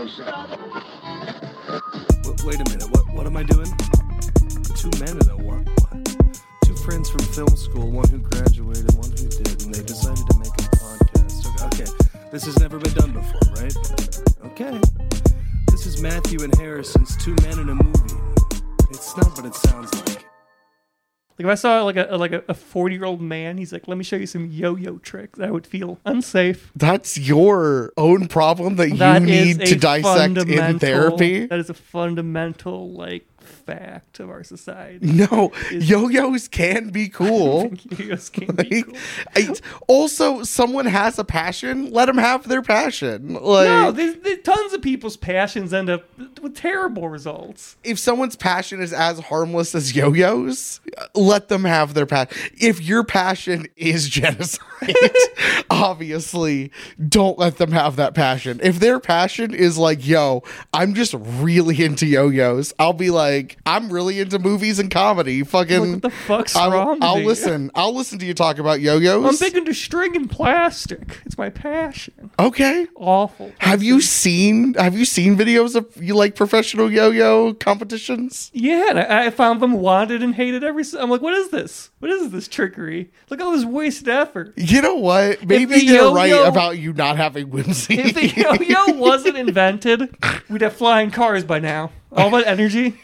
Wait a minute, what am I doing? Two men and a what? Two friends from film school, one who graduated, one who did, and they decided to make a podcast. Okay, this has never been done before, right? Okay. This is Matthew and Harrison's Two Men in a Movie. It's not what it sounds like. Like if I saw like a 40-year-old man, he's like, "Let me show you some yo-yo tricks," I would feel unsafe. That's your own problem that you need to dissect in therapy. That is a fundamental fact of our society. No, yo-yos can be cool. Yo-yos can be cool. Also, someone has a passion. Let them have their passion. No, there's tons of people's passions end up with terrible results. If someone's passion is as harmless as yo-yos, let them have their passion. If your passion is genocide, obviously, don't let them have that passion. If their passion is like, yo, I'm just really into yo-yos, I'll be like, I'm really into movies and comedy. Fucking, what the fuck's wrong with I'll you? listen. I'll listen to you talk about yo-yos. I'm big into string and plastic. It's my passion. Okay. Awful. Have you seen videos of professional yo-yo competitions? Yeah, and I found them wanted and hated I'm like, what is this? What is this trickery? Look at all this wasted effort. You know what? Maybe you're right about you not having whimsy. If the yo-yo wasn't invented, we'd have flying cars by now. All that energy.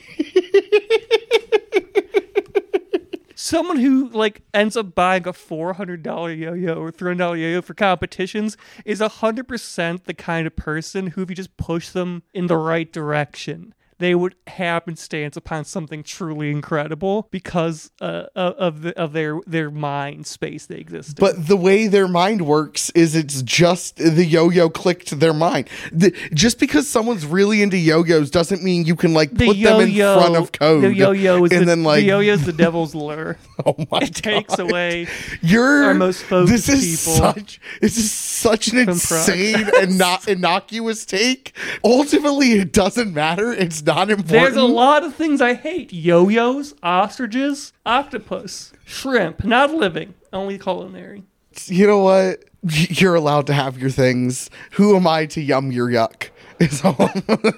Someone who ends up buying a $400 yo-yo or $300 yo-yo for competitions is 100% the kind of person who, if you just push them in the right direction, they would happenstance upon something truly incredible because of their mind space they exist in. But the way their mind works is it's just the yo-yo clicked their mind. Just because someone's really into yo-yos doesn't mean you can put them in front of code. The yo-yo is the yo-yo is the devil's lure. Oh my It takes God. away our most focused people. This is such an insane and not innocuous take. Ultimately, it doesn't matter. It's not important. There's a lot of things I hate. Yo-yos, ostriches, octopus, shrimp, not living, only culinary. You know what? You're allowed to have your things. Who am I to yum your yuck? Is all.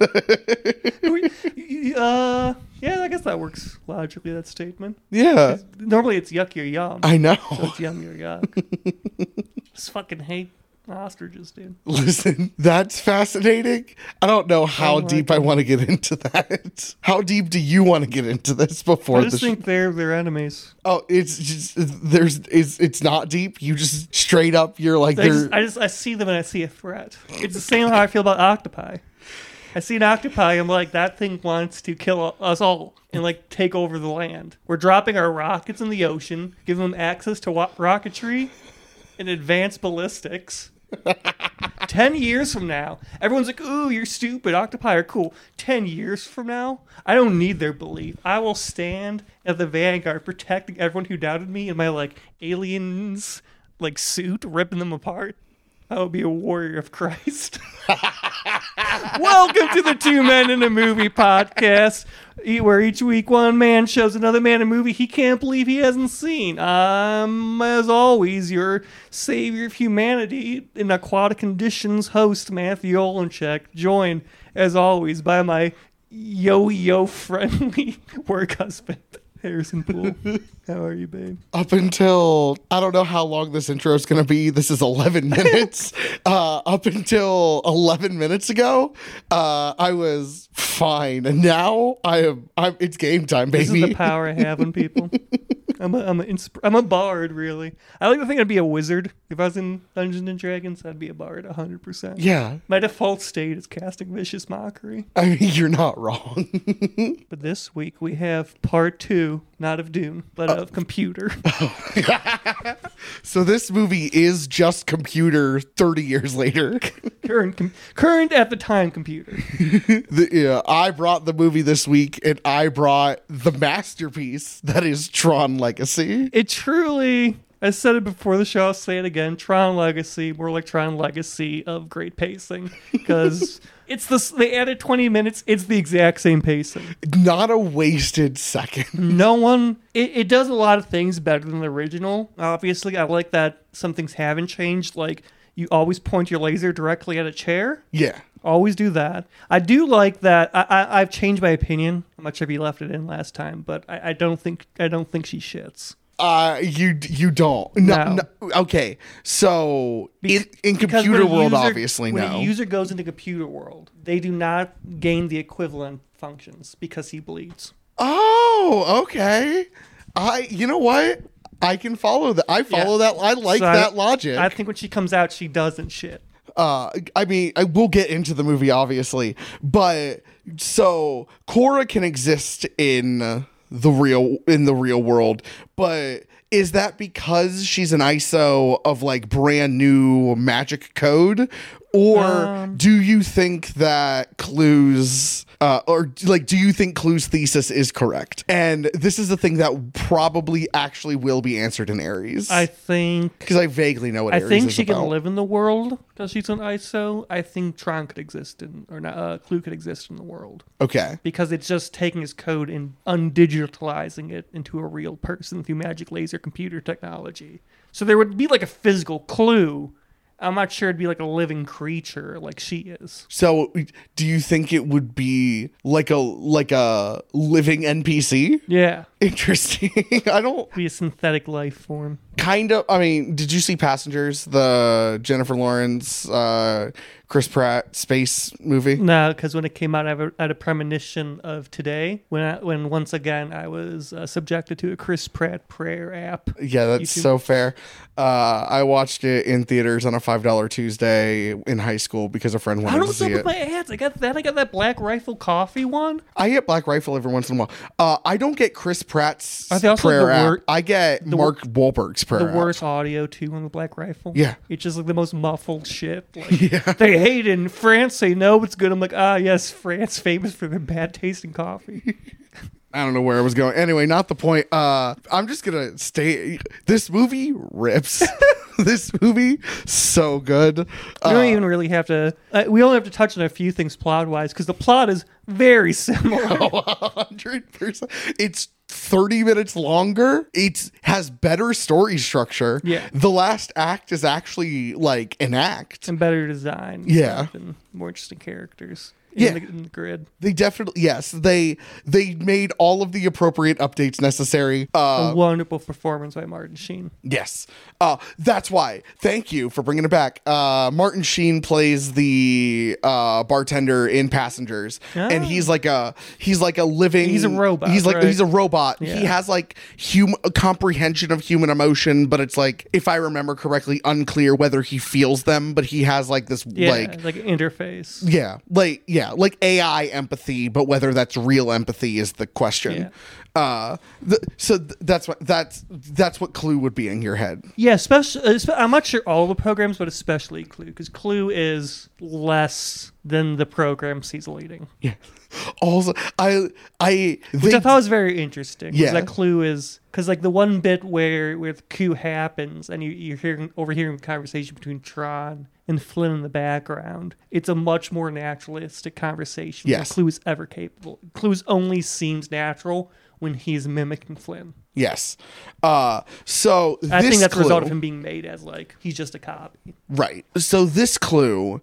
Yeah, I guess that works logically, that statement. Yeah. Normally it's yuck your yum. I know. So it's yum your yuck. Just fucking hate ostriches, dude. Listen, that's fascinating. I don't know how deep I want to get into that. How deep do you want to get into this before I just think they're enemies. Oh, it's just it's not deep. You just straight up you're like I see them and I see a threat. It's the same how I feel about octopi. I see an octopi, I'm like, that thing wants to kill us all and take over the land. We're dropping our rockets in the ocean, giving them access to rocketry and advanced ballistics. 10 years from now, everyone's like, ooh, you're stupid. Octopi are cool. 10 years from now, I don't need their belief. I will stand at the vanguard protecting everyone who doubted me in my aliens suit, ripping them apart. I will be a warrior of Christ. Welcome to the Two Men in a Movie podcast, where each week one man shows another man a movie he can't believe he hasn't seen. I'm, as always, your savior of humanity in aquatic conditions host, Matthew Olenchek, joined, as always, by my yo-yo friendly work husband, Harrison Poole. How are you, babe? Up until, I don't know how long this intro is going to be. This is 11 minutes. Up until 11 minutes ago, I was fine. And now it's game time, baby. This is the power I have on people. I'm a bard, really. I like to think I'd be a wizard. If I was in Dungeons and Dragons, I'd be a bard 100%. Yeah. My default state is casting vicious mockery. I mean, you're not wrong. But this week we have part 2, not of Dune, but of Computer. So this movie is just Computer 30 years later. Current at the time Computer. I brought the movie this week, and I brought the masterpiece that is Tron Legacy. It truly, I said it before the show, I'll say it again, Tron Legacy, more like Tron Legacy of great pacing, because they added 20 minutes, it's the exact same pacing. Not a wasted second. It does a lot of things better than the original. Obviously, I like that some things haven't changed, like you always point your laser directly at a chair. Yeah. Always do that. I do like that. I've changed my opinion. I'm not sure if you left it in last time, but I don't think she shits. You don't. No. Okay, so in computer world, obviously, when no. a user goes into computer world, they do not gain the equivalent functions because he bleeds. Oh, okay. You know what? I can follow that. I follow that. I like that logic. I think when she comes out, she doesn't shit. I mean, I will get into the movie, obviously, but so Korra can exist in the real world, but is that because she's an ISO of like brand new magic code, or do you think that Clue's do you think Clue's thesis is correct? And this is the thing that probably actually will be answered in Aries. I think because I vaguely know what Aries is. I think she about. can live in the world because she's an ISO. I think Tron could exist Clue could exist in the world. Okay. Because it's just taking his code and undigitalizing it into a real person through magic laser computer technology. So there would be like a physical Clue. I'm not sure it'd be like a living creature like she is. So, do you think it would be like a living NPC? Yeah. Interesting. I don't... Be a synthetic life form. Kind of. I mean, did you see Passengers, the Jennifer Lawrence, Chris Pratt space movie? No, because when it came out, I had a premonition of today when once again I was subjected to a Chris Pratt prayer app. Yeah, that's YouTube. So fair. I watched it in theaters on a $5 Tuesday in high school because a friend wanted to see it. I don't my ads. I got that Black Rifle coffee one. I get Black Rifle every once in a while. I don't get Chris Pratt's prayer app. I get Mark Wahlberg's prayer app. The worst audio too on the Black Rifle. Yeah, it's just like the most muffled shit. Like, they hate it in France. They know it's good. I'm like, yes, France famous for their bad tasting coffee. I don't know where I was going. Anyway, not the point. I'm just gonna stay. This movie rips. This movie so good. We don't even really have to. We only have to touch on a few things plot wise because the plot is very similar. 100%. It's 30 minutes longer. It has better story structure. Yeah. The last act is actually an act and better design. Yeah. And more interesting characters. Yeah. In the grid. They definitely, yes, they made all of the appropriate updates necessary. A wonderful performance by Martin Sheen. Yes. That's why. Thank you for bringing it back. Martin Sheen plays the bartender in Passengers, and he's like a living. He's a robot. He's a robot. Yeah. He has a comprehension of human emotion, but it's if I remember correctly, unclear whether he feels them. But he has this like interface. Yeah, like AI empathy, but whether that's real empathy is the question. Yeah. That's what Clue would be in your head. Yeah, especially I'm not sure all the programs, but especially Clue, because Clue is less than the programs he's leading. Yeah. Also, which I thought was very interesting. Yeah, that Clue is because the one bit where the coup happens and you're overhearing a conversation between Tron and Flynn in the background. It's a much more naturalistic conversation than Clue is ever capable. Clue only seems natural when he's mimicking Flynn. Yes. So I think that's the result of him being made as he's just a copy. Right. So this Clue,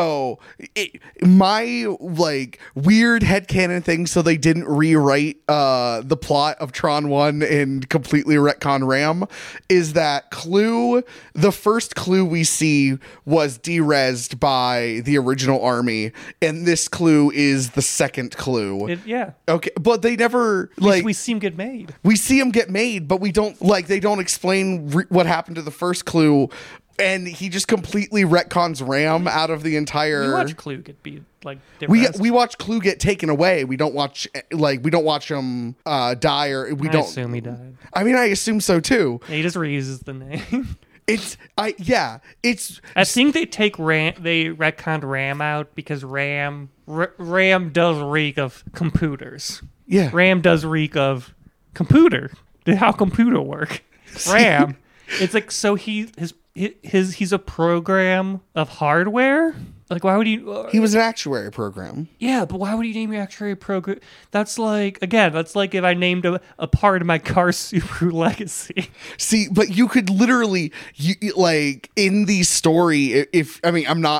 my weird headcanon thing, so they didn't rewrite the plot of Tron 1 and completely retcon Ram, is that Clue, the first Clue we see was de-resed by the original army, and this Clue is the second Clue. Yeah. Okay, but they never we see him get made. We see him get made, but we don't they don't explain what happened to the first Clue, and he just completely retcons Ram out of the entire. We watch Clue get beat we watch Clue get taken away. We don't watch him die, or I assume he died. I mean, I assume so too. Yeah, he just reuses the name. I think they retconned Ram out because Ram does reek of computers. Yeah. Ram does reek of computer. How computer work. Ram. It's so he's a program of hardware. Why would you? He was an actuary program. Yeah, but why would you name your actuary program? That's like if I named a part of my car Subaru Legacy. See, but you could literally, in the story, I'm not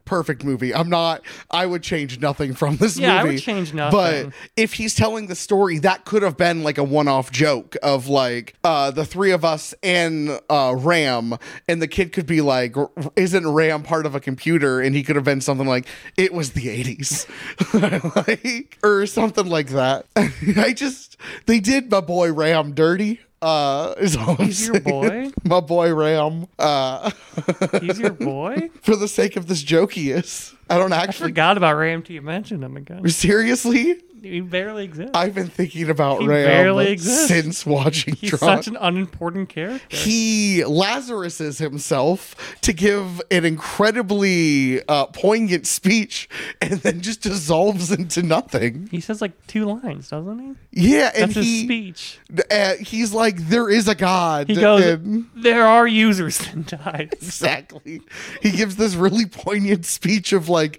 perfect movie. I would change nothing from this movie. Yeah, I would change nothing. But if he's telling the story, that could have been like a one-off joke of like the three of us and Ram, and the kid could be like, isn't Ram part of a computer? And he could have been something like, it was the 80s. like, or something like that. They did my boy Ram dirty. Is all I'm He's your saying. boy? My boy Ram. He's your boy? For the sake of this joke, he is. I don't I actually. forgot about Ram till you mentioned him again. Seriously? He barely exists. I've been thinking about He Ram barely exists. since watching He's Tron. such an unimportant character. He Lazaruses himself to give an incredibly poignant speech and then just dissolves into nothing. He says like 2 lines, doesn't he? Yeah, and That's his speech. he's like, there is a God. He goes, and- there are users that died. Exactly. He gives this really poignant speech of like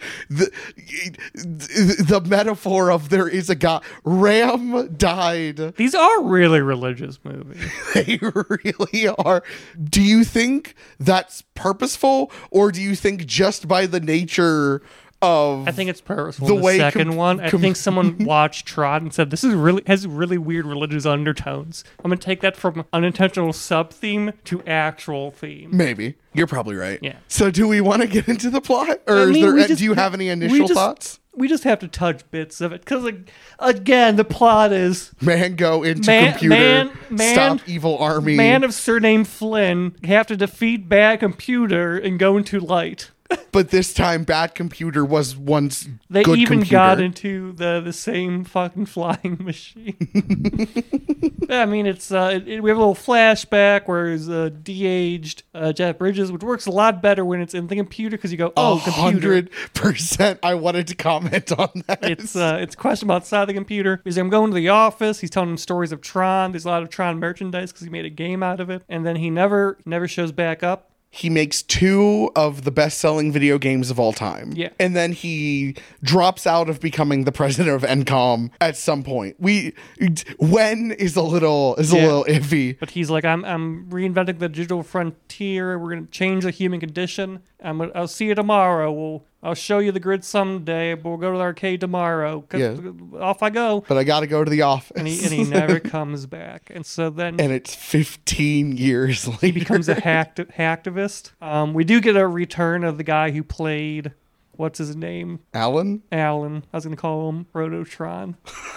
the metaphor of there is a God. Ram died. These are really religious movies. They really are. Do you think that's purposeful, or do you think just by the nature of I think it's purposeful. The The way second one, I think someone watched Tron and said, "This has really weird religious undertones." I'm gonna take that from unintentional sub theme to actual theme. maybe you're probably right? Yeah. So do we want to get into the plot, or I mean, do you have any initial thoughts? We just have to touch bits of it because, like, again, the plot is Man, go into Man- computer. man- Stop evil army. man of surname Flynn have to defeat bad computer and go into light. But this time, bad computer was once They good even computer. got into the same fucking flying machine. I mean, it's we have a little flashback where it's de-aged Jeff Bridges, which works a lot better when it's in the computer because you go, oh, computer. 100%. I wanted to comment on that. It's question outside the computer. He's like, I'm going to the office. He's telling him stories of Tron. There's a lot of Tron merchandise because he made a game out of it. And then he never shows back up. He makes 2 of the best-selling video games of all time. Yeah. And then he drops out of becoming the president of Encom at some point. When is a little iffy. But he's like, I'm reinventing the digital frontier. We're gonna change the human condition. I'll see you tomorrow. I'll show you the grid someday, but we'll go to the arcade tomorrow. Yeah. Off I go. But I got to go to the office. And he never comes back. And so then And it's 15 years later. he becomes a hacktivist. We do get a return of the guy who played, what's his name? Alan? Alan. I was going to call him Prototron.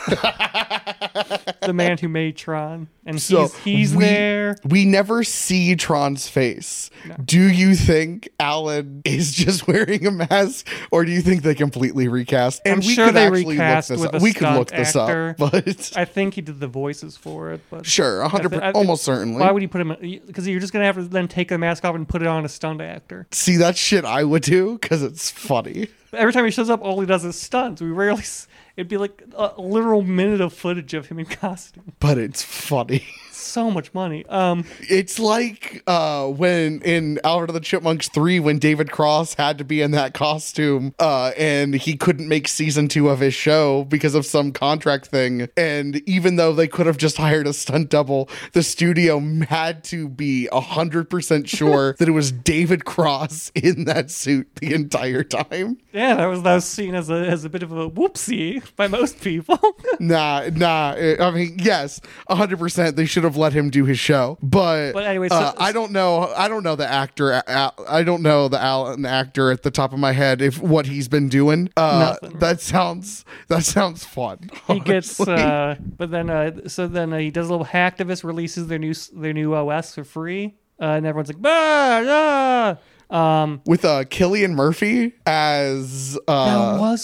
The man who made Tron. And he's there. We never see Tron's face. No. Do you think Alan is just wearing a mask, or do you think they completely recast? And I'm we sure could they actually recast look this with up. a We could look stunt this actor. up, but I think he did the voices for it. But sure, 100%, almost certainly. Why would he put him? Because you're just gonna have to then take the mask off and put it on a stunt actor. See, that shit I would do because it's funny. Every time he shows up, all he does is stunts. We rarely. It'd be like a literal minute of footage of him in costume. But it's funny. So much money. It's like when in Alvin and the Chipmunks 3 when David Cross had to be in that costume and he couldn't make season 2 of his show because of some contract thing. And even though they could have just hired a stunt double, the studio had to be 100% sure that it was David Cross in that suit the entire time. Yeah, that was seen as a bit of a whoopsie by most people. Nah. I mean, yes, 100%. They should have let him do his show, but anyway, I don't know the actor. I don't know the Alan actor at the top of my head. If what he's been doing, that sounds fun. He gets, but then he does a little hacktivist, releases their new OS for free, and everyone's like, bah, with Cillian Murphy as was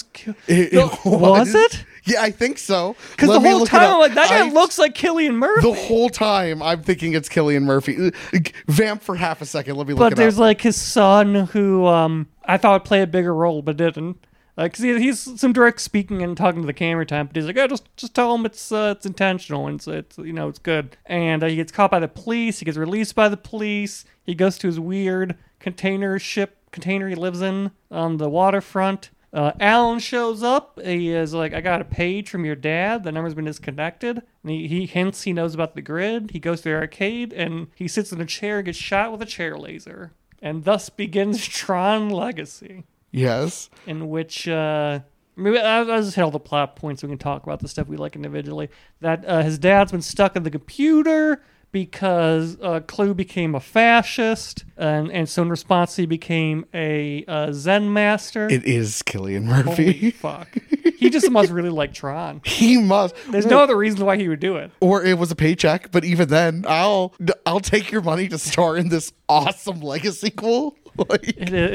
was it? Yeah, I think so. Because the whole time I'm like, that guy looks like Cillian Murphy. The whole time I'm thinking it's Cillian Murphy. Vamp for half a second. Let me look it up. But there's like his son who I thought would play a bigger role, but didn't. Because he's some direct speaking and talking to the camera time, but he's like, just tell him it's intentional and it's good. And he gets caught by the police. He gets released by the police. He goes to his weird container he lives in on the waterfront. Alan shows up. He is like, I got a page from your dad. The number's been disconnected. And he hints he knows about the grid. He goes to the arcade and he sits in a chair and gets shot with a chair laser. And thus begins Tron Legacy. Yes. in which maybe I'll just hit all the plot points so we can talk about the stuff we like individually. That his dad's been stuck in the computer because Clue became a fascist, and so in response he became a Zen master. It is Cillian Holy Murphy. fuck. He just must really like Tron. He must. There's no other reason why he would do it. Or it was a paycheck, but even then, I'll take your money to star in this awesome Legacy sequel. Like,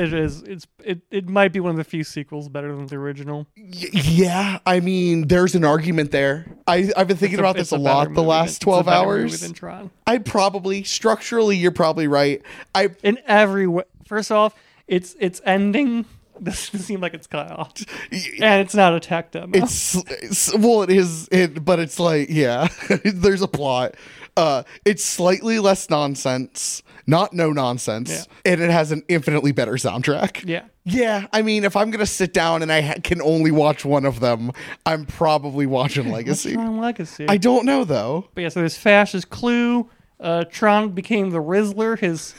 It might be one of the few sequels better than the original. yeah, I mean, there's an argument there. I've been thinking about this a lot the last 12 hours. Than Tron. I'd probably, structurally, you're probably right. In every way. First off, its ending doesn't seem like it's cut off. And it's not a tech demo. Well, it is, but it's like, yeah, there's a plot. It's slightly less nonsense, not no nonsense, and it has an infinitely better soundtrack. Yeah. Yeah, I mean, if I'm gonna sit down and I can only watch one of them, I'm probably watching Legacy. Tron Legacy. I don't know though. But yeah, so there's Fascist Clue. Tron became the Rizzler,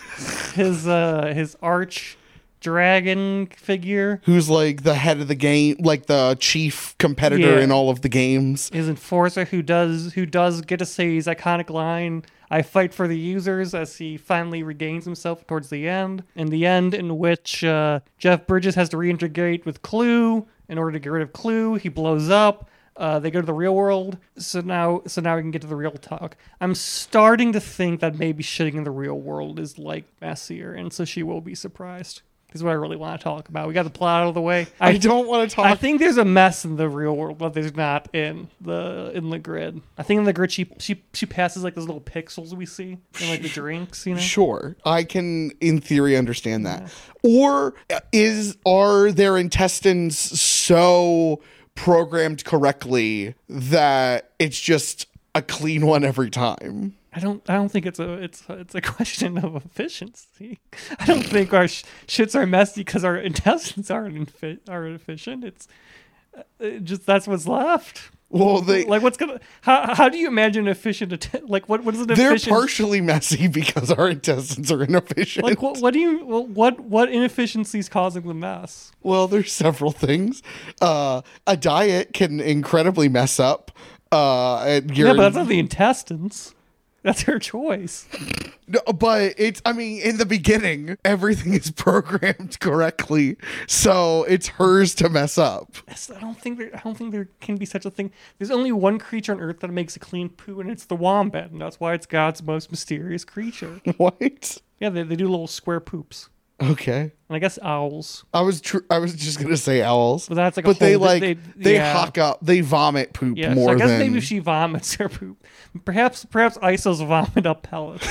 his arch dragon figure. Who's like the head of the game, like the chief competitor in all of the games. His enforcer who does get to say his iconic line, "I fight for the users," as he finally regains himself towards the end. In the end, in which Jeff Bridges has to reintegrate with Clue in order to get rid of Clue. He blows up. They go to the real world. So now we can get to the real talk. I'm starting to think that maybe shitting in the real world is like messier, and so she will be surprised. This is what I really want to talk about. We got the plot out of the way. I don't want to talk. I think there's a mess in the real world, but there's not in the grid. I think in the grid she passes like those little pixels we see in like the drinks, you know? Sure, I can in theory understand that. Or are their intestines so programmed correctly that it's just a clean one every time? I don't think it's a question of efficiency. I don't think our shits are messy because our intestines aren't efficient. It's just that's what's left. Well, how do you imagine efficient? What is an they're efficient? partially messy because our intestines are inefficient. Like what inefficiencies causing the mess? Well, there's several things. A diet can incredibly mess up. But that's not the intestines. That's her choice. No, but in the beginning, everything is programmed correctly, so it's hers to mess up. I don't think there can be such a thing. There's only one creature on Earth that makes a clean poo, and it's the wombat, and that's why it's God's most mysterious creature. What? Yeah, they do little square poops. Okay. And I guess owls. I was just gonna say owls, but that's like. But they hawk up, they vomit poop more so I guess than. maybe she vomits her poop. Perhaps Isos vomit up pellets.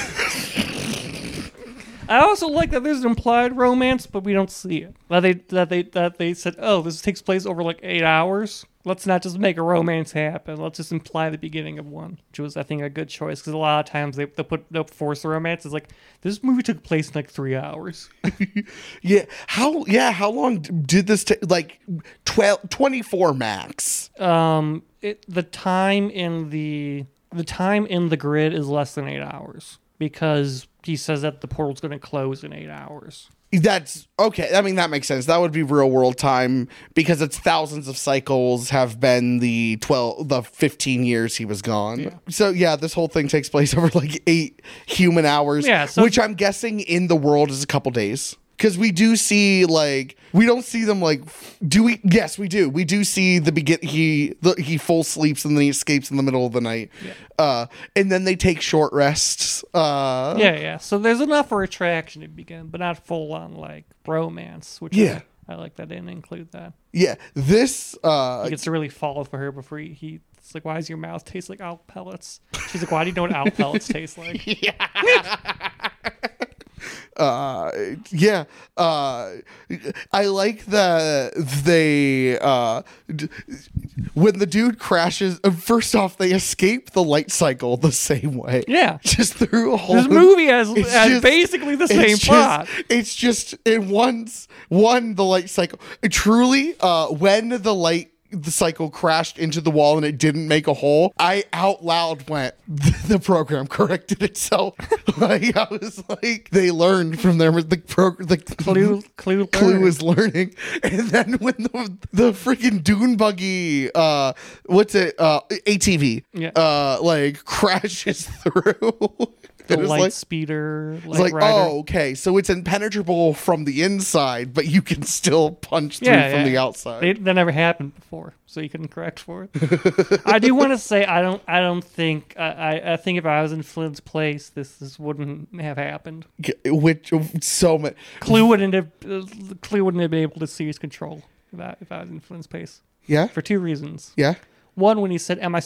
I also like that there's an implied romance, but we don't see it. That they said, oh, this takes place over like 8 hours. Let's not just make a romance happen. Let's just imply the beginning of one, which was, I think, a good choice because a lot of times they'll force the romance. It's like this movie took place in like 3 hours. How long did this take? Like 24 max. The time in the grid is less than 8 hours because he says that the portal's going to close in 8 hours. That's okay. I mean, that makes sense. That would be real world time because it's thousands of cycles have been the 15 years he was gone. Yeah. So yeah, this whole thing takes place over like 8 human hours, which I'm guessing in the world is a couple days. Because we do see, like, we don't see them, like, do we? Yes, we do. We do see he full sleeps and then he escapes in the middle of the night. Yeah. And then they take short rests. So there's enough for attraction to begin, but not full on, like, romance. Which I like that they didn't include that. Yeah, this... he gets to really fall for her before it's like, why does your mouth taste like owl pellets? She's like, why do you know what owl pellets taste like? I like that they when the dude crashes, first off they escape the light cycle the same way, just through a whole this movie has basically the same plot. It's just in one the light cycle truly when the light the cycle crashed into the wall and it didn't make a hole, I out loud went, the program corrected itself. Like, I was like, they learned from their Clue is learning. And then when the freaking dune buggy, ATV, like crashes through. The light speeder. It's like, okay, so it's impenetrable from the inside, but you can still punch through from the outside. That never happened before, so you can correct for it. I do want to say I don't think I think if I was in Flynn's place, this wouldn't have happened. Clue wouldn't have been able to seize control if I was in Flynn's place. Yeah, for two reasons. Yeah. One, when he said, when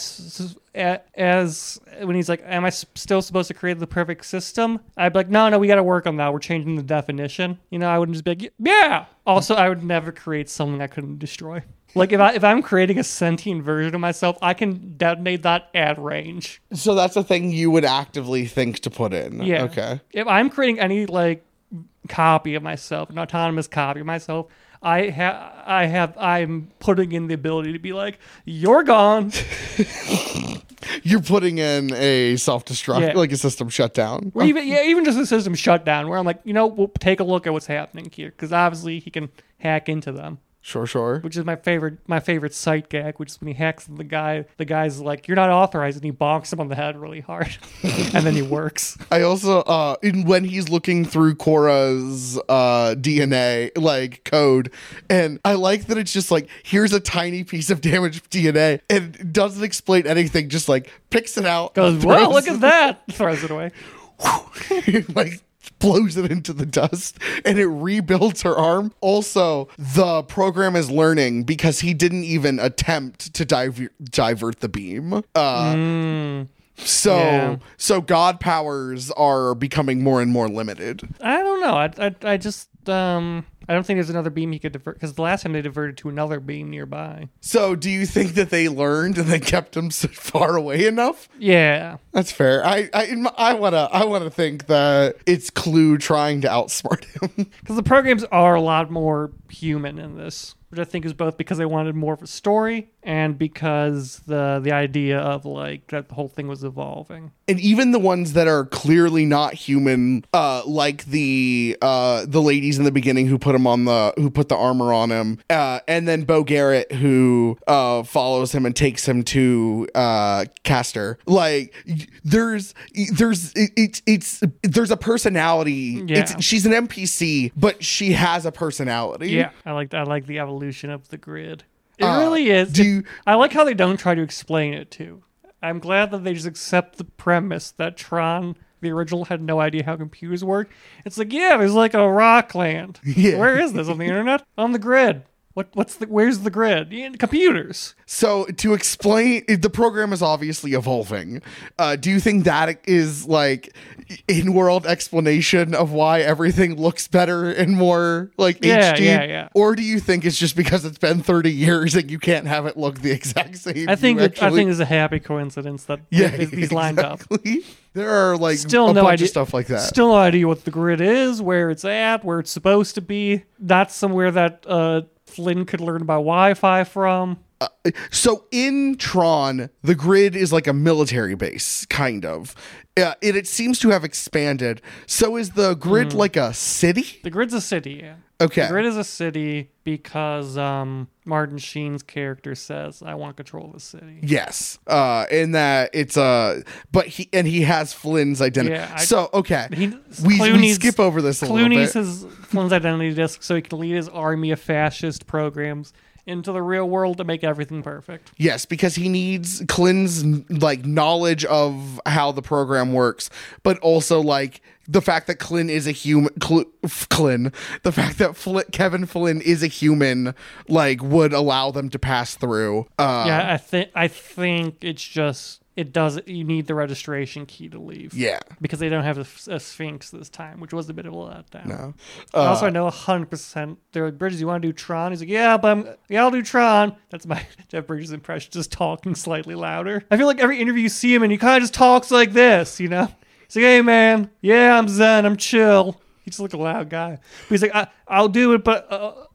he's like, am I still supposed to create the perfect system? I'd be like, no, we got to work on that. We're changing the definition. I wouldn't just be like, yeah. Also, I would never create something I couldn't destroy. Like, if I'm creating a sentient version of myself, I can detonate that at range. So that's a thing you would actively think to put in. Yeah. Okay. If I'm creating any, like, copy of myself, an autonomous copy of myself, I'm putting in the ability to be like, you're gone. You're putting in a self-destruct, like a system shutdown. Or even just a system shutdown where I'm like, we'll take a look at what's happening here. Because obviously he can hack into them. Sure. Which is my favorite sight gag, which is when he hacks the guy. The guy's like, "You're not authorized," and he bonks him on the head really hard, and then he works. I also, when he's looking through Korra's DNA like code, and I like that it's just like, here's a tiny piece of damaged DNA, and it doesn't explain anything. Just like picks it out, goes, "Whoa, look at that!" Throws it away. Like, blows it into the dust, and it rebuilds her arm. Also, the program is learning because he didn't even attempt to divert the beam. So God powers are becoming more and more limited. I don't know. I just I don't think there's another beam he could divert, because the last time they diverted to another beam nearby. So do you think that they learned and they kept him so far away enough? Yeah, that's fair. I wanna think that it's Clue trying to outsmart him, because the programs are a lot more human in this, which I think is both because they wanted more of a story and because the idea of like that the whole thing was evolving. And even the ones that are clearly not human, like the ladies in the beginning who put the armor on him, and then Bo Garrett who follows him and takes him to Castor. Like there's a personality. Yeah. She's an NPC, but she has a personality. Yeah, I like the evolution of the grid. It really is. I like how they don't try to explain it too. I'm glad that they just accept the premise that Tron, the original, had no idea how computers work. It's like, yeah, there's like a rock land. Yeah. Where is this? On the internet? On the grid. Where's the grid? Computers. So to explain, the program is obviously evolving. Do you think that is like in-world explanation of why everything looks better and more like HD? Yeah. Or do you think it's just because it's been 30 years and you can't have it look the exact same? I think it's a happy coincidence that these lined up. There are like still a no bunch idea, of stuff like that. Still no idea what the grid is, where it's at, where it's supposed to be. Not somewhere that Flynn could learn about Wi-Fi from. So in Tron, the grid is like a military base, kind of. It seems to have expanded. So is the grid like a city? The grid's a city, yeah. Okay. The grid is a city because Martin Sheen's character says, "I want control of the city." Yes. In that it's but he has Flynn's identity. Yeah, we skip over this a little bit. Clue needs his Flynn's identity disk so he can lead his army of fascist programs into the real world to make everything perfect. Yes, because he needs Clin's like knowledge of how the program works, but also like the fact that Clin is a human. The fact that Kevin Flynn is a human, like, would allow them to pass through. I think it's just. It does. You need the registration key to leave. Yeah, because they don't have a Sphinx this time, which was a bit of a letdown. No. Also, I know 100%. They're like, Bridges, you want to do Tron? He's like, yeah, I'll do Tron. That's my Jeff Bridges impression, just talking slightly louder. I feel like every interview you see him and he kind of just talks like this, you know? He's like, hey man, yeah, I'm zen, I'm chill. He's just like a loud guy. But he's like, I'll do it, but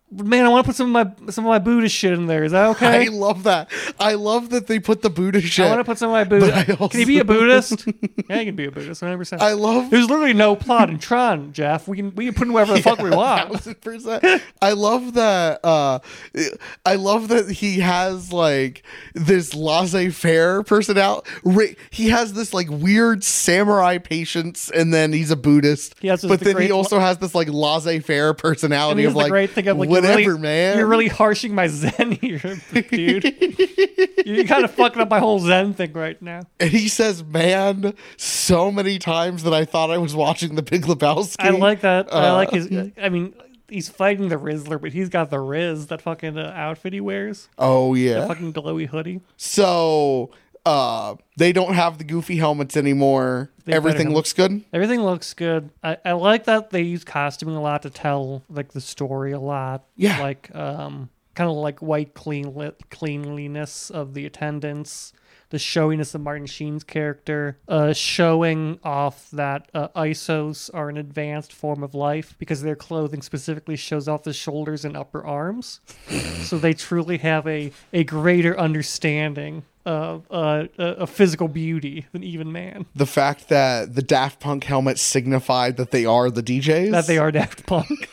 Man, I want to put some of my Buddhist shit in there. Is that okay? I love that. I love that they put the Buddha shit. I want to put some of my Buddhist. But I Can he be a also- Buddhist? Yeah, he can be a Buddhist. 100%. I love There's literally no plot in Tron, Jeff. We can put in whatever the fuck we want. 1000%. I love that. I love that he has like this laissez-faire personality. He has this like weird samurai patience, and then he's a Buddhist. He has this but then he great- also has this like laissez-faire And personality here's of the like, great thing of like whatever, you're really, man. You're really harshing my Zen here, dude. You're kind of fucking up my whole Zen thing right now. And he says "man" so many times that I thought I was watching The Big Lebowski. I like that. I like his. I mean, he's fighting the Rizzler, but he's got the Riz, that fucking outfit he wears, Oh the yeah. fucking glowy hoodie. So they don't have the goofy helmets anymore. They better Everything have- looks good. Everything looks good. I like that they use costuming a lot to tell like the story a lot. Yeah. Like kind of like white cleanliness of the attendants, the showiness of Martin Sheen's character, showing off that ISOs are an advanced form of life because their clothing specifically shows off the shoulders and upper arms. So they truly have a greater understanding of a physical beauty than even man. The fact that the Daft Punk helmets signified that they are the DJs. That they are Daft Punk.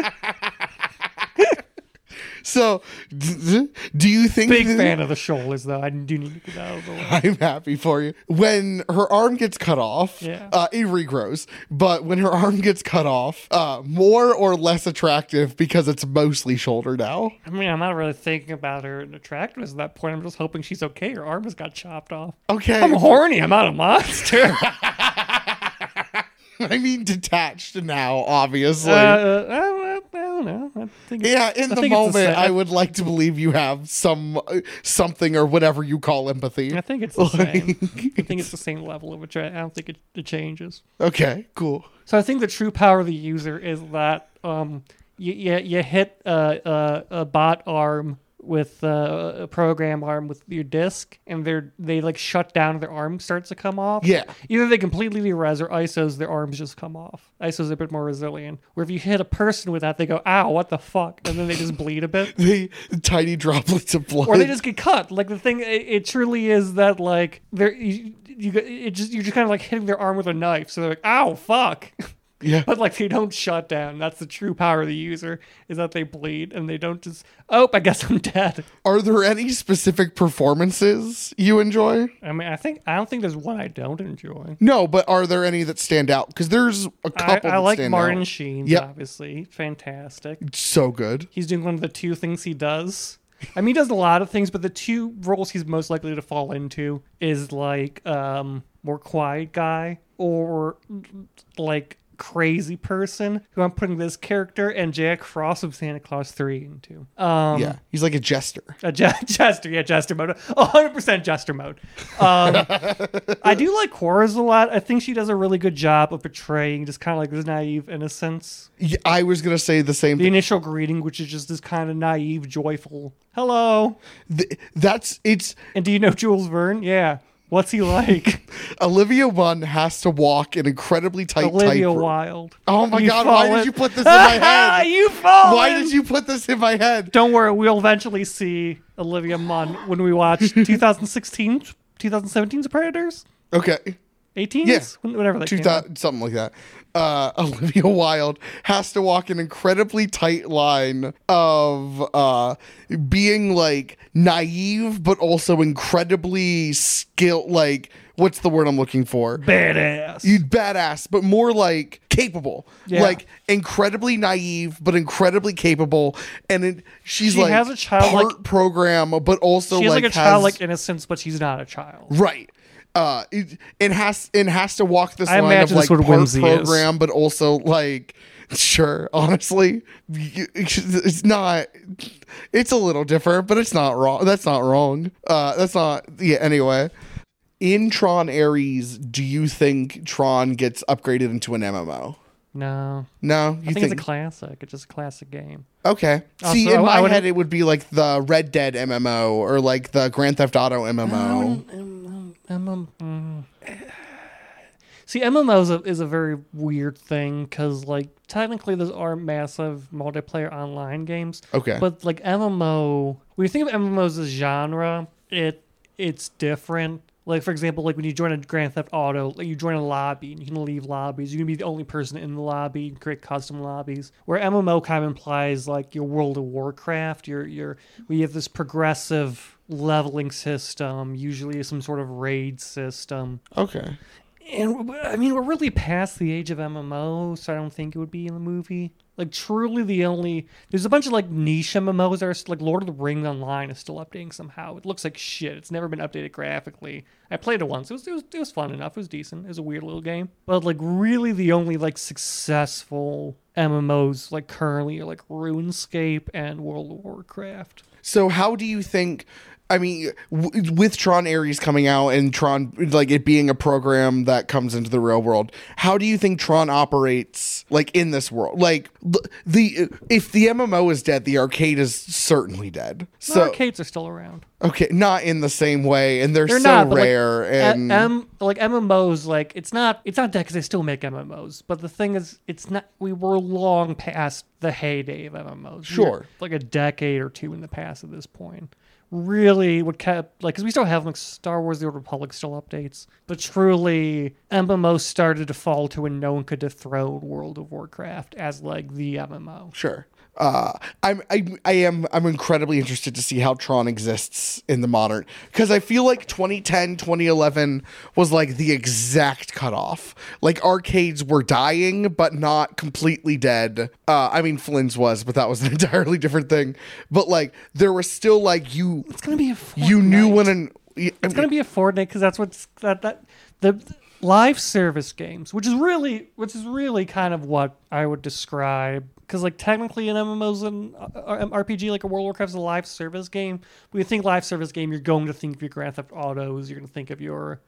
So, do you think? Big fan of the shoulders, though. I do need to get out of the way. I'm happy for you. When her arm gets cut off, Yeah. it regrows. But when her arm gets cut off, more or less attractive because it's mostly shoulder now. I mean, I'm not really thinking about her attractiveness at that point. I'm just hoping she's okay. Her arm just got chopped off. Okay. I'm horny. I'm not a monster. I mean, detached now, obviously. I don't know. I think yeah, in I the think it's the moment, same. I would like to believe you have something or whatever you call empathy. I think it's the same. I think it's the same level of which I don't think it changes. Okay, cool. So I think the true power of the user is that you hit a bot arm with a program arm with your disc, and they like shut down, their arm starts to come off. Yeah. Either they completely de-res or ISOs, their arms just come off. ISOs are a bit more resilient. Where if you hit a person with that, they go, ow, what the fuck? And then they just bleed a bit. The tiny droplets of blood. Or they just get cut. Like the thing, it truly is that like you're just kind of like hitting their arm with a knife. So they're like, ow, fuck. yeah. But like they don't shut down. That's the true power of the user, is that they bleed and they don't just, oh, I guess I'm dead. Are there any specific performances you enjoy? I mean, I don't think there's one I don't enjoy. No, but are there any that stand out? Because there's a couple I that like stand Martin out. Sheen, Yep. obviously. Fantastic. So good. He's doing one of the two things he does. I mean, he does a lot of things, but the two roles he's most likely to fall into is like more quiet guy or like crazy person, who I'm putting this character and Jack Frost of Santa Claus 3 into. Yeah, he's like a jester. Jester, yeah, Jester mode. 100% Jester mode. I do like Horace a lot. I think she does a really good job of portraying just kind of like this naive innocence. Yeah, I was gonna say the same The thing. initial greeting, which is just this kind of naive, joyful, hello. It's And do you know Jules Verne? Yeah. What's he like? Olivia Munn has to walk an incredibly tight Olivia tightrope. Wilde. Oh my You god! Why fallen. did you put this in my head? You fallen. Why did you put this in my head? Don't worry, we'll eventually see Olivia Munn when we watch 2017's Predators. Okay. 18s? Yeah. Whatever that came out. Something like that. Olivia Wilde has to walk an incredibly tight line of being like naive, but also incredibly skilled. Like, what's the word I'm looking for? Badass. You badass, but more like capable. Yeah. Like incredibly naive, but incredibly capable. And she's She like has a childlike- part program, but also she has like a has childlike innocence, but she's not a child. right. It has to walk this I line of imagine like that's what part whimsy is. program, but also like sure. Honestly, it's not. It's a little different, but it's not wrong. That's not wrong. That's not. Yeah. Anyway, in Tron Ares, do you think Tron gets upgraded into an MMO? No. No, you I think it's a classic. It's just a classic game. Okay. Also, See, in I my would- head, it would be like the Red Dead MMO or like the Grand Theft Auto MMO. See, MMOs is a very weird thing because, like, technically those are massive multiplayer online games. Okay. But, like, MMO, when you think of MMOs as genre, it's different. Like, for example, like when you join a Grand Theft Auto, like you join a lobby and you can leave lobbies. You can be the only person in the lobby and create custom lobbies. Where MMO kind of implies like your World of Warcraft, we have this progressive leveling system, usually some sort of raid system. Okay. And I mean, we're really past the age of MMO, so I don't think it would be in the movie. Like, truly there's a bunch of like niche MMOs that are like Lord of the Rings Online is still updating somehow. It looks like shit. It's never been updated graphically. I played it once. It was fun enough. It was decent. It was a weird little game. But like, really, the only like successful MMOs like currently are like RuneScape and World of Warcraft. So how do you think? I mean, with Tron Ares coming out and Tron, like it being a program that comes into the real world, how do you think Tron operates, like in this world? Like if the MMO is dead, the arcade is certainly dead. So arcades are still around. Okay, not in the same way, and they're so not, rare. Like MMOs, like it's not dead because they still make MMOs. But the thing is, it's not. We were long past the heyday of MMOs. Sure, like a decade or two in the past at this point. Really, what kept like because we still have like Star Wars: The Old Republic still updates, but truly MMOs started to fall to when no one could dethrone World of Warcraft as like the MMO. Sure. I'm incredibly interested to see how Tron exists in the modern, because I feel like 2010, 2011 was like the exact cutoff. Like arcades were dying, but not completely dead. I mean, Flynn's was, but that was an entirely different thing. But like, there was still like It's gonna be a Fortnite. You knew when it's gonna be a Fortnite because that's what's the live service games, which is really kind of what I would describe. Because, like, technically an MMO's an RPG, like a World of Warcraft is a live service game. When you think live service game, you're going to think of your Grand Theft Autos, you're going to think of your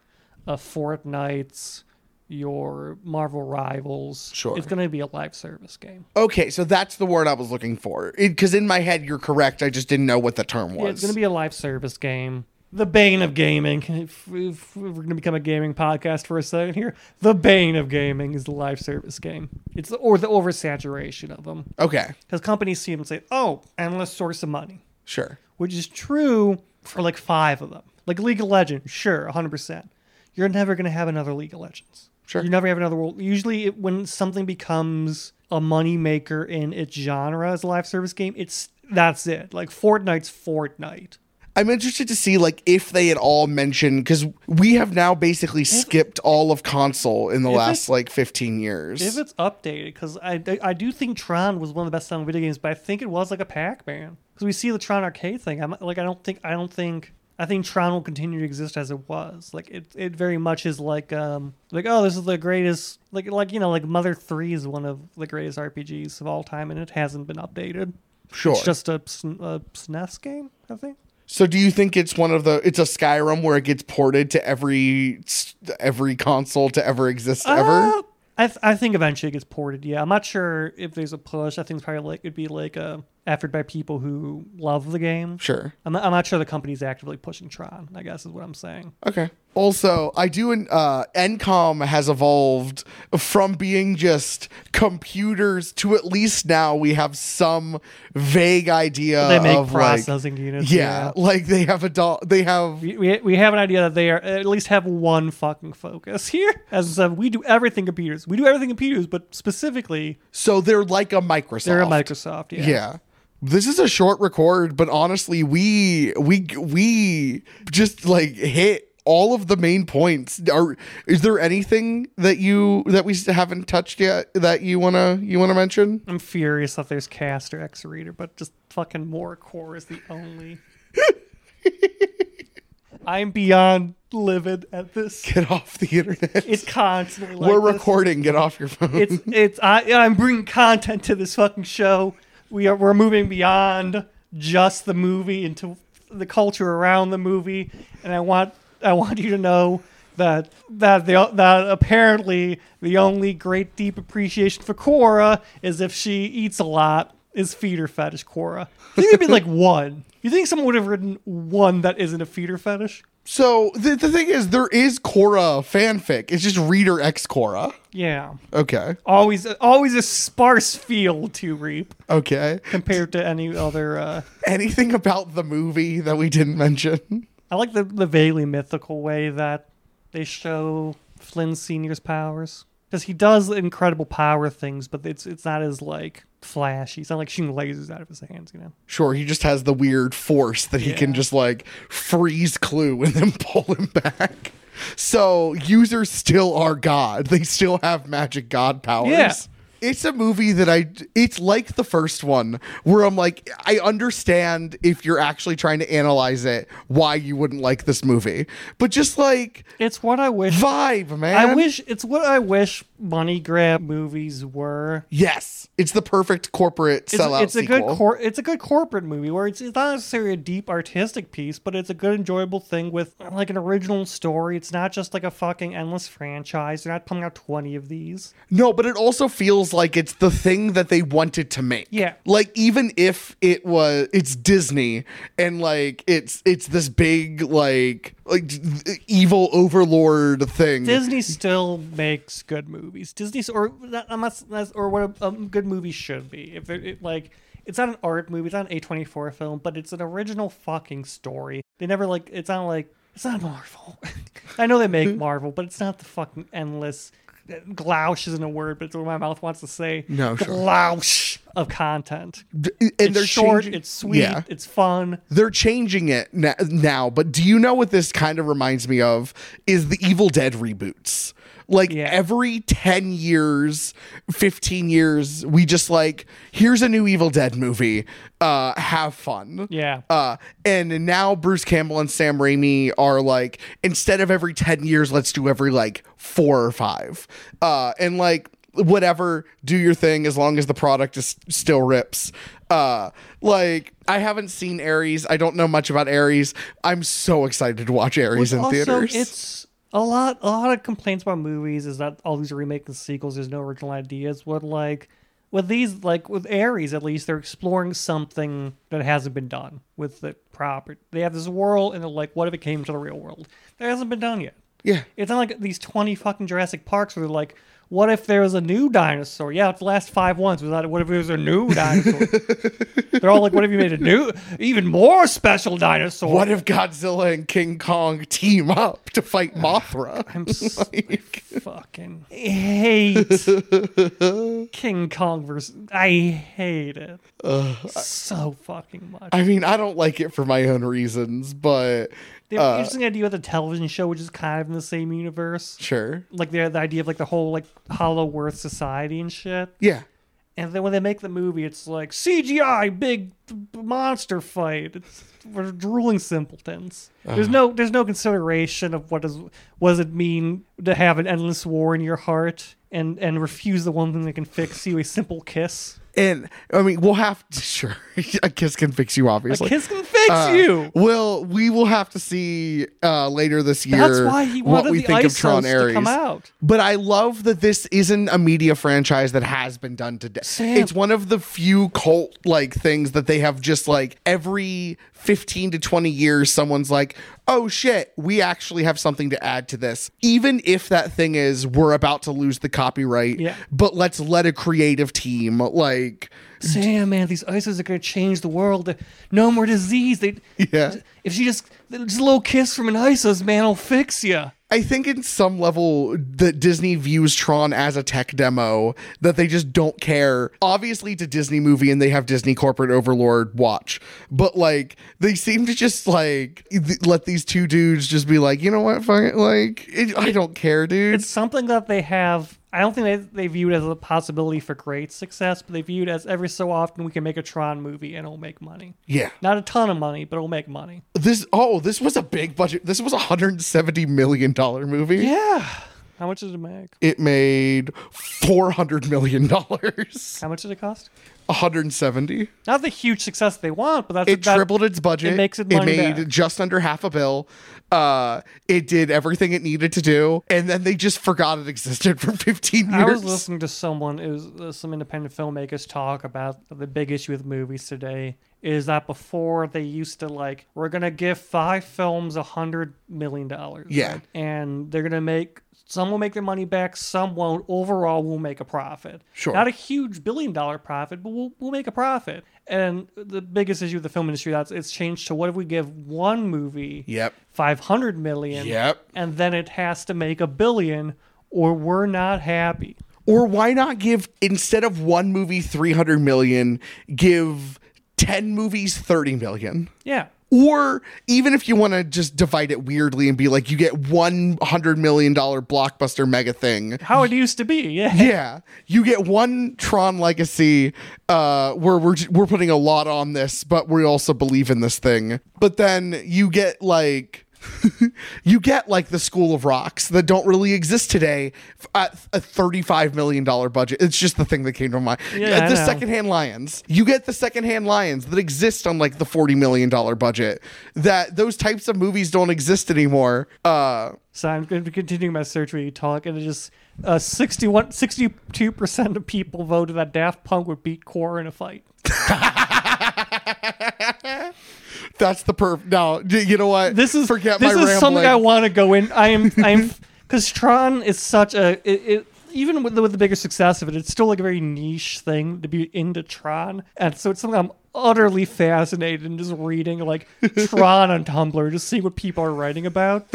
Fortnites, your Marvel Rivals. Sure. It's going to be a live service game. Okay, so that's the word I was looking for. Because in my head, you're correct. I just didn't know what the term was. Yeah, it's going to be a live service game. The bane of gaming. If we're going to become a gaming podcast for a second here, the bane of gaming is the live service game. It's the oversaturation of them. Okay. Because companies see them and say, "Oh, endless source of money," Sure. which is true for like 5 of them. Like League of Legends, sure, 100%. You're never going to have another League of Legends. Sure. You never have another world. Usually, when something becomes a money maker in its genre as a live service game, that's it. Like Fortnite's Fortnite. I'm interested to see like if they had all mentioned, because we have now basically skipped all of console in the last like 15 years. If it's updated, because I do think Tron was one of the best selling video games, but I think it was like a Pac-Man. Because we see the Tron arcade thing. I think Tron will continue to exist as it was. Like it very much is like oh, this is the greatest, like Mother 3 is one of the greatest RPGs of all time, and it hasn't been updated. Sure. It's just a SNES game, I think. So do you think it's it's a Skyrim where it gets ported to every console to ever exist ever? I think eventually it gets ported. Yeah, I'm not sure if there's a push. I think it's probably it'd be like a effort by people who love the game. Sure. I'm not sure the company's actively pushing Tron, I guess is what I'm saying. Okay. Also, Encom has evolved from being just computers to at least now we have some vague idea They make of processing units. Yeah, like they have we have an idea that they are at least have one fucking focus here. As I said, we do everything computers. We do everything computers, but specifically, so they're like a Microsoft. They're a Microsoft. Yeah. Yeah. This is a short record, but honestly, we just like hit all of the main points. Is there anything that we haven't touched yet that you wanna mention? I'm furious that there's Cast or X Reader, but just fucking more core is the only. I'm beyond livid at this. Get off the internet. It's constantly like We're this. recording. Get off your phone. I'm bringing content to this fucking show. We're moving beyond just the movie into the culture around the movie, and I want you to know that apparently the only great deep appreciation for Korra is if she eats a lot. Is feeder fetish Korra? I think it'd be like one. You think someone would have written one that isn't a feeder fetish? So the thing is, there is Korra fanfic. It's just Reader X Korra. Yeah. Okay. Always a sparse feel to Reap Okay. compared to any other. Anything about the movie that we didn't mention? I like the vaguely mythical way that they show Flynn Sr.'s powers. Because he does incredible power things, but it's not as, like, flashy. It's not like shooting lasers out of his hands, you know? Sure, he just has the weird force that he can just, like, freeze Clue and then pull him back. So, users still are God. They still have magic God powers. Yeah. It's a movie that it's like the first one, where I'm like, I understand if you're actually trying to analyze it, why you wouldn't like this movie. But just like, It's what I wish. vibe, man. It's what I wish money grab movies were. Yes. It's the perfect corporate sellout It's a sequel. it's a good corporate movie where it's not necessarily a deep artistic piece, but it's a good enjoyable thing with like an original story. It's not just like a fucking endless franchise. They're not putting out 20 of these. No, but it also feels like it's the thing that they wanted to make. Yeah. Like, even if it's Disney and like it's this big like evil overlord thing. Disney still makes good movies. Disney's or what a good movie should be. If it's not an art movie, it's not an A24 film, but it's an original fucking story. They never it's not Marvel. I know they make Marvel, but it's not the fucking endless. Glouche isn't a word, but it's what my mouth wants to say. No, sure. Glouche of content. And It's they're short, changing- it's sweet, Yeah. it's fun. They're changing it now, but do you know what this kind of reminds me of? Is the Evil Dead reboots. Like, Yeah. every 10 years, 15 years, we just like, here's a new Evil Dead movie. Have fun. Yeah. And now Bruce Campbell and Sam Raimi are like, instead of every 10 years, let's do every like 4 or 5. And like, whatever, do your thing as long as the product is still rips. Like, I haven't seen Ares. I don't know much about Ares. I'm so excited to watch Ares in theaters. It's a lot of complaints about movies is that all these remakes and sequels, there's no original ideas. With these, like with Ares at least, they're exploring something that hasn't been done with the property. They have this world, and they're like, what if it came to the real world? That hasn't been done yet. Yeah. It's not like these 20 fucking Jurassic Parks where they're like, what if there was a new dinosaur? Yeah, it's the last 5 ones. What if it was a new dinosaur? They're all like, what if you made a new, even more special dinosaur? What if Godzilla and King Kong team up to fight Mothra? I'm fucking hate King Kong versus. I hate it so fucking much. I mean, I don't like it for my own reasons, but The interesting idea with the television show, which is kind of in the same universe, sure. like the idea of like the whole like Hollow Earth society and shit. Yeah. And then when they make the movie, it's like CGI big monster fight. We're drooling simpletons. There's no consideration of what does it mean to have an endless war in your heart and refuse the one thing that can fix you, a simple kiss. And I mean, we'll have to, sure, a kiss can fix you, obviously. A kiss can fix you. Well, we will have to see later this year That's why he what wanted we the think of Tron ISOs to Ares. come out. But I love that this isn't a media franchise that has been done to death. Sam. It's one of the few cult like things that they have just like every 15 to 20 years, someone's like, oh shit, we actually have something to add to this. Even if that thing is we're about to lose the copyright, but let's let a creative team like Sam, man, these ISOs are going to change the world. No more disease. Yeah. If she just a little kiss from an ISOs, man, will fix you. I think in some level that Disney views Tron as a tech demo, that they just don't care. Obviously it's a Disney movie and they have Disney corporate overlord watch, but like they seem to just like let these two dudes just be like, you know what, fuck it, like I don't care, dude. It's something that they have. I don't think they view it as a possibility for great success, but they view it as every so often we can make a Tron movie and it'll make money. Yeah. Not a ton of money, but it'll make money. This was a big budget. This was $170 million movie. Yeah. How much did it make? It made $400 million. How much did it cost? 170. Not the huge success they want, but It tripled its budget. It makes it It money made back. just under half a bill. It did everything it needed to do, and then they just forgot it existed for 15 years. I was listening to someone, it was some independent filmmakers talk about the big issue with movies today is that before they used to like, we're going to give 5 films $100 million. Yeah. Right? And they're going to make, some will make their money back, some won't. Overall, we'll make a profit. Sure. Not a huge $1 billion profit, but we'll make a profit. And the biggest issue with the film industry, it's changed to what if we give one movie Yep. $500 million, Yep. and then it has to make $1 billion, or we're not happy. Or why not give, instead of one movie 300 million, give 10 movies 30 million? Yeah. Or even if you want to just divide it weirdly and be like, you get $100 million blockbuster mega thing. How it used to be, yeah. Yeah, you get one Tron Legacy, where we're putting a lot on this, but we also believe in this thing. But then you get like, you get like the School of Rocks that don't really exist today at a $35 million budget. It's just the thing that came to mind. Yeah, I The know. Secondhand Lions. You get the Secondhand Lions that exist on like the $40 million budget. That those types of movies don't exist anymore. So I'm going to be continuing my search where you talk, and it just 62% of people voted that Daft Punk would beat Core in a fight. That's the No, you know what? This is Forget this my is something rambling. I want to go in. I'm because Tron is such a even with the bigger success of it, it's still like a very niche thing to be into Tron, and so it's something I'm utterly fascinated in, just reading like Tron on Tumblr, just seeing what people are writing about.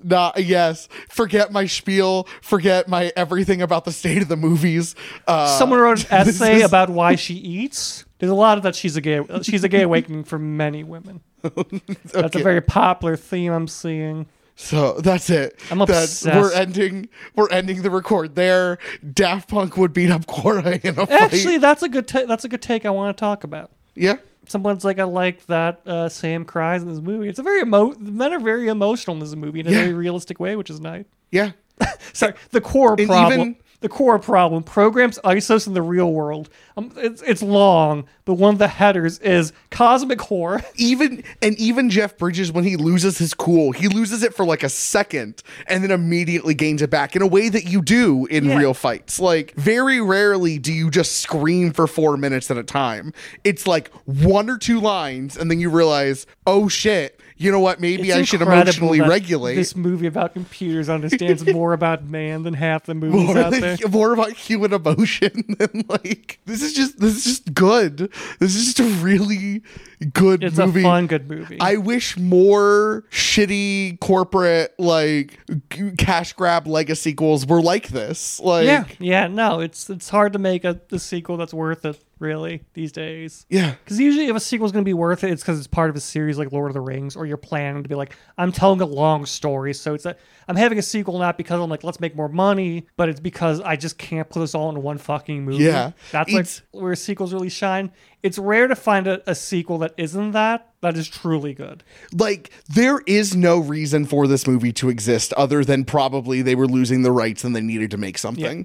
Yes. Forget my spiel. Forget my everything about the state of the movies. Someone wrote an this essay is- about why she eats. There's a lot of that. She's a gay awakening for many women. That's a Okay. very popular theme I'm seeing. So that's it. I'm obsessed. We're ending the record there. Daft Punk would beat up Quora in a fight. Actually, that's a good take I want to talk about. Yeah. Someone's like, I like that Sam cries in this movie. It's a very men are very emotional in this movie in a Yeah. very realistic way, which is nice. Yeah. Sorry, the core And problem. even- The core problem programs ISOs in the real world. It's long, but one of the headers is cosmic horror. Even Jeff Bridges, when he loses his cool, he loses it for like a second and then immediately gains it back in a way that you do in Yeah. real fights. Like very rarely do you just scream for 4 minutes at a time. It's like 1 or 2 lines and then you realize, oh shit, you know what? Maybe It's I should incredible emotionally that regulate. This movie about computers understands more about man than half the movies out there. More about human emotion than like this is just good. This is just a really good It's movie. a fun, good movie. I wish more shitty corporate like cash grab Lego sequels were like this. Like no, it's hard to make a sequel that's worth it, really, these days. yeah. Because usually if a sequel's going to be worth it, it's because it's part of a series like Lord of the Rings, or you're planning to be like, I'm telling a long story. So I'm having a sequel not because I'm like, let's make more money, but it's because I just can't put this all into one fucking movie. Yeah. That's like It's- where sequels really shine. It's rare to find a sequel that isn't that is truly good. Like there is no reason for this movie to exist other than probably they were losing the rights and they needed to make something.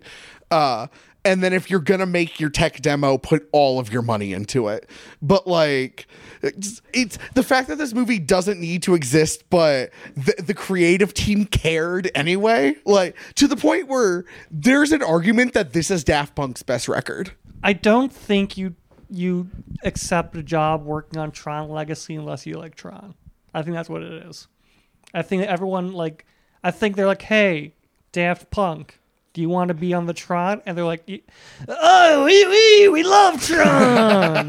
And then if you're going to make your tech demo, put all of your money into it. But like it's the fact that this movie doesn't need to exist, but the creative team cared anyway, like to the point where there's an argument that this is Daft Punk's best record. I don't think you accept a job working on Tron Legacy unless you like Tron. I think that's what it is. I think that everyone they're like, hey, Daft Punk, do you want to be on the Tron? And they're like, oh, we love Tron.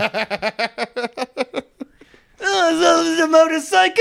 Oh, the motorcycle.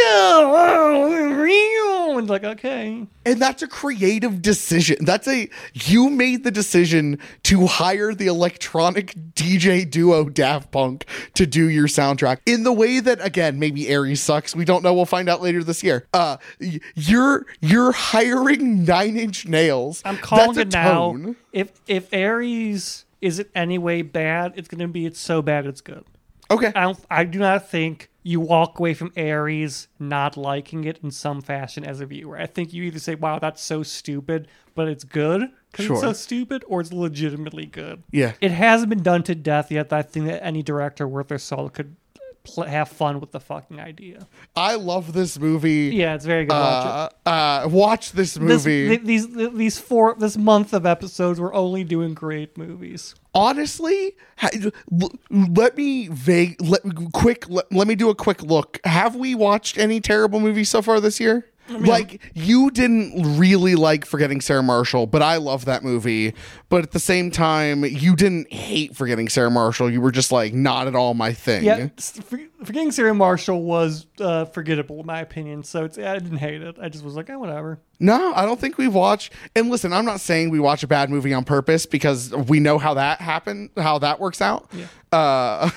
Oh, and like, okay. And that's a creative decision. You made the decision to hire the electronic DJ duo Daft Punk to do your soundtrack in the way that, again, maybe Aries sucks. We don't know. We'll find out later this year. You're hiring 9 Inch Nails. I'm calling That's it a now. tone. If Aries is it anyway bad, it's going to be it's so bad it's good. Okay. I do not think you walk away from Ares not liking it in some fashion as a viewer. I think you either say, wow, that's so stupid, but it's good because it's Sure. so stupid, or it's legitimately good. Yeah. It hasn't been done to death yet. I think that any director worth their salt could have fun with the fucking idea. I love this movie. Yeah, it's very good. Watch it. Watch this movie. This month of episodes, we're only doing great movies. Honestly, let me do a quick look. Have we watched any terrible movies so far this year? Like, you didn't really like Forgetting Sarah Marshall, but I love that movie. But at the same time, you didn't hate Forgetting Sarah Marshall. You were just like, not at all my thing. Yeah, Forgetting Sarah Marshall was forgettable in my opinion. So I didn't hate it. I just was like, whatever. No, I don't think we've watched. And listen, I'm not saying we watch a bad movie on purpose because we know how that happened, how that works out. Yeah.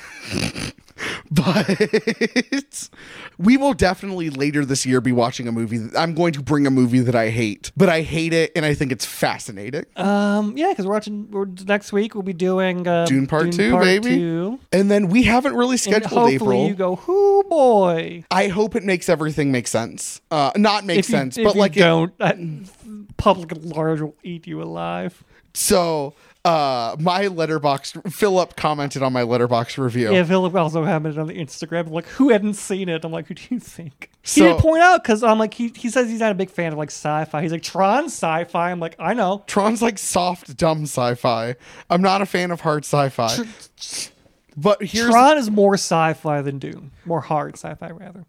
But we will definitely later this year be watching a movie. I'm going to bring a movie that I hate, but I hate it and I think it's fascinating. Yeah, because next week we'll be doing Dune Part 2, baby. 2. And then we haven't really scheduled And hopefully April. you go, hoo boy. I hope it makes everything make sense. Not make sense, If but you like don't, public at large will eat you alive. So my Letterboxd, Philip commented on my Letterboxd review. Yeah, Philip also commented on the Instagram, like, who hadn't seen it? I'm like, who do you think? So- He didn't point out, because I'm like, he says he's not a big fan of like sci-fi. He's like, Tron sci-fi. I'm like, I know. Tron's like soft, dumb sci-fi. I'm not a fan of hard sci-fi. But here's Tron is more sci-fi than Dune. More hard sci-fi, rather.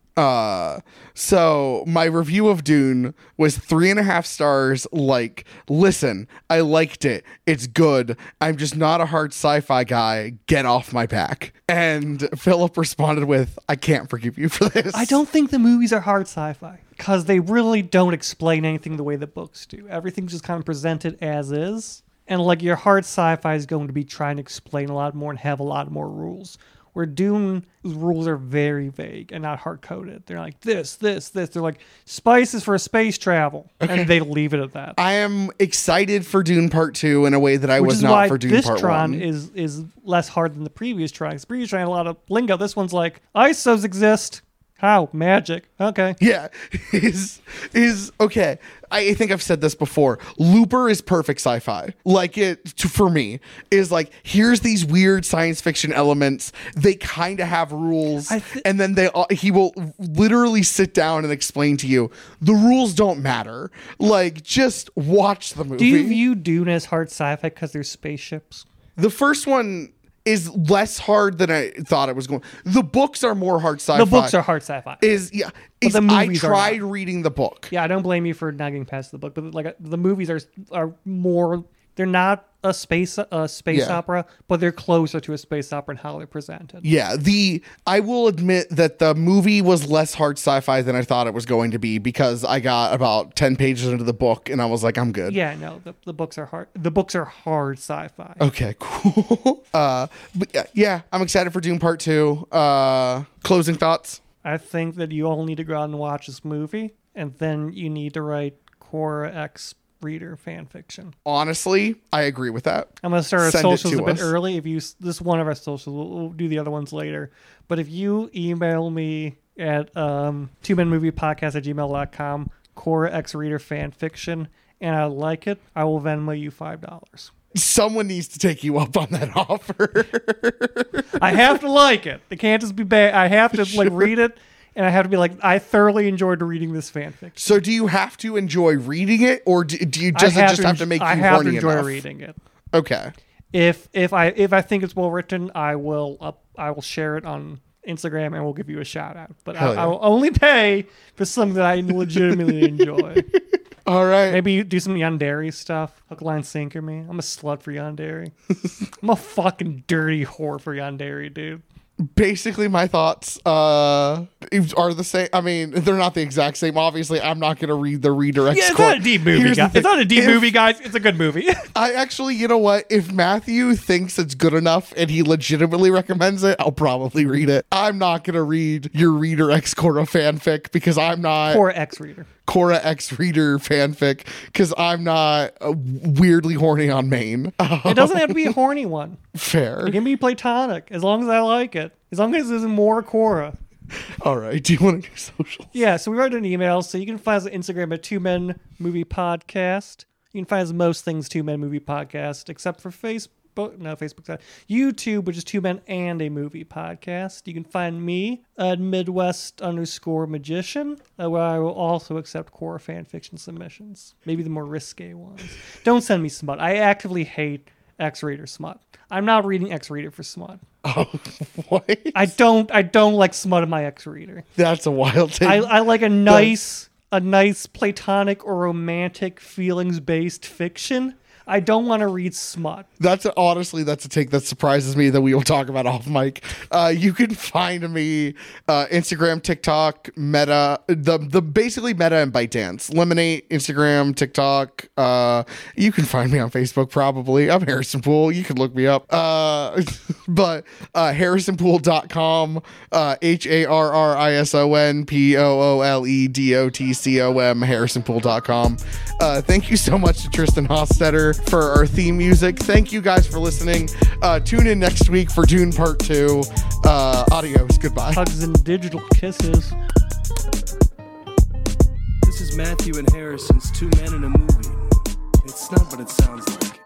so my review of Dune was 3.5 stars. Like, listen, I liked it. It's good. I'm just not a hard sci-fi guy. Get off my back. And Philip responded with, I can't forgive you for this. I don't think the movies are hard sci-fi, because they really don't explain anything the way the books do. Everything's just kind of presented as is. And like your hard sci-fi is going to be trying to explain a lot more and have a lot more rules. Where Dune rules are very vague and not hard-coded. They're like this. They're like spices for space travel. Okay. And they leave it at that. I am excited for Dune Part 2 in a way that I was not for Dune Part 1. This Tron is less hard than the previous Tron. The previous Tron had a lot of lingo. This one's like, ISOs exist. How? Magic. Okay. Yeah. Is okay. I think I've said this before. Looper is perfect sci-fi. Like for me, is like, here's these weird science fiction elements. They kind of have rules. And then he will literally sit down and explain to you, the rules don't matter. Like, just watch the movie. Do you view Dune as hard sci-fi because there's spaceships? The first one is less hard than I thought it was going. The books are more hard sci-fi. The books are hard sci-fi. I tried reading the book. Yeah, I don't blame you for not getting past the book, but like the movies are more. They're not a space opera, but they're closer to a space opera in how they're presented. Yeah, I will admit that the movie was less hard sci-fi than I thought it was going to be, because I got about 10 pages into the book and I was like, I'm good. Yeah, no, the books are hard. The books are hard sci-fi. Okay, cool. But yeah, I'm excited for Dune Part 2. Closing thoughts? I think that you all need to go out and watch this movie, and then you need to write Quora X reader fan fiction. Honestly, I agree with that. I'm gonna start our Send it socials to a bit us. early. If you this is one of our socials, we'll do the other ones later. But if you email me at 2menmoviepodcast@gmail.com, Quora X reader fan fiction, and I like it, I will Venmo you $5. Someone needs to take you up on that offer. I have to like it. It can't just be bad. I have to like read it. And I have to be like, I thoroughly enjoyed reading this fanfic. So do you have to enjoy reading it, or do you just have to make you horny enough? I have to enjoy reading it. Okay. If I think it's well written, I will share it on Instagram and we'll give you a shout out. But I will only pay for something that I legitimately enjoy. All right. Maybe you do some yandere stuff. Hook, line, sinker me. I'm a slut for yandere. I'm a fucking dirty whore for yandere, dude. Basically, my thoughts are the same. I mean, they're not the exact same. Obviously, I'm not going to read the redirect. Yeah, it's not a deep movie, guys. It's not a deep movie, guys. It's a good movie. I actually, you know what? If Matthew thinks it's good enough and he legitimately recommends it, I'll probably read it. I'm not going to read your Reader X Quora fanfic because I'm not... Quora X Reader. Quora X Reader fanfic because I'm not weirdly horny on Maine. It doesn't have to be a horny one. Fair. It can be platonic as long as I like it. it. As long as there's more Quora. All right. Do you want to do social? Yeah, so we wrote an email. So you can find us on Instagram at 2 Men Movie Podcast. You can find us most things 2 Men Movie Podcast, except for Facebook's not. YouTube, which is 2 Men and a Movie Podcast. You can find me at Midwest_Magician, where I will also accept Quora fan fiction submissions. Maybe the more risque ones. Don't send me smut. I actively hate X-rated smut. I'm not reading X-rated for smut. Oh, what? I don't like smut in my X-reader. That's a wild thing. I like a nice platonic or romantic feelings-based fiction. I don't want to read smut. That's a take that surprises me that we will talk about off mic. You can find me Instagram, TikTok, Meta, the basically Meta and ByteDance. Lemonade, Instagram, TikTok. You can find me on Facebook probably. I'm Harrison Poole. You can look me up. But harrisonpoole.com, HarrisonPooledotcom, harrisonpoole.com. Thank you so much to Tristan Hostetter for our theme music. Thank you guys for listening. Tune in next week for Dune Part 2. Adios. Goodbye. Hugs and digital kisses. This is Matthew and Harrison's 2 Men in a Movie. It's not what it sounds like.